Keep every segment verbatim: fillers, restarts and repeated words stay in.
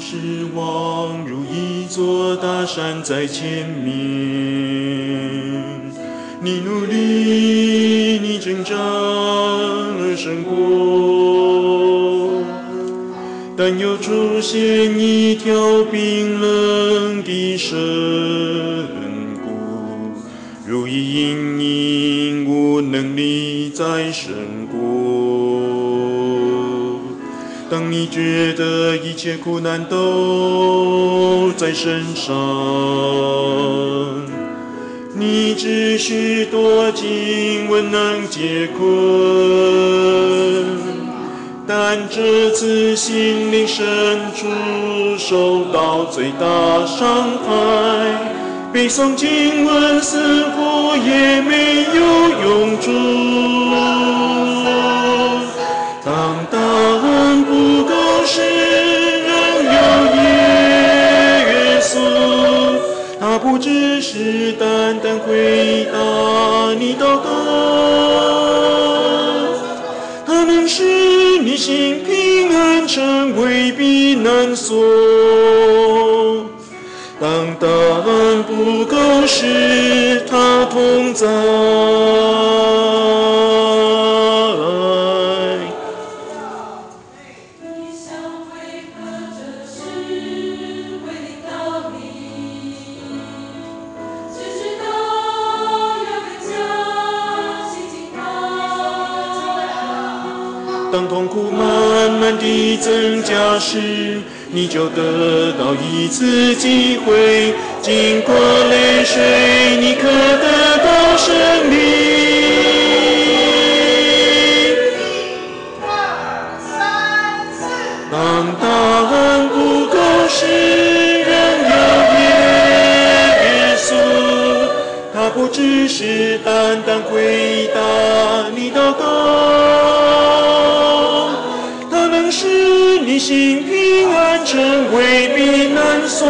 失望，如一座大山在前面。你努力，你挣扎而胜过，但又出现一条冰冷的深谷，如一阴影，无能力再胜过。当你觉得一切苦难都在身上，你只需多经文能解困，但这次心灵深处受到最大伤害，背诵经文似乎也没有用处。当答案不够时，仍有耶稣，他不只是单单回答你祷告，他能使你心平安，成为避难所。当答案不够时，他同在。当痛苦慢慢地增加时，你就得到一次机会，经过泪水，你可得到生命。一二三四。当答案不够时，仍有耶稣，他不只是单单回答你祷告，他能使你心平安，成为避难所。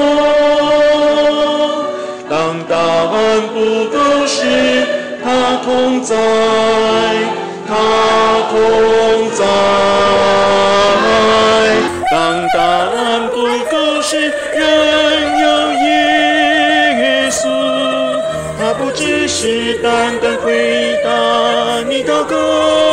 当答案不够时，他同在，他同在。当答案不够时，仍有耶稣，他不只是单单回答你祷告，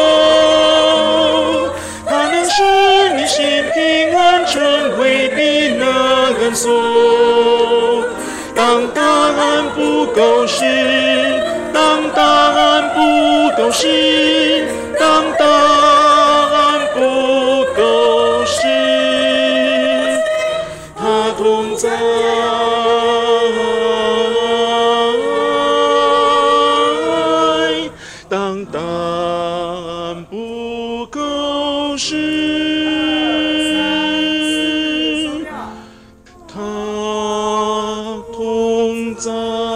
他能使你心平安，成为避难所。当答案不够时，当答案不够时，当答案不够时，他同在。当答案不够时，他同在。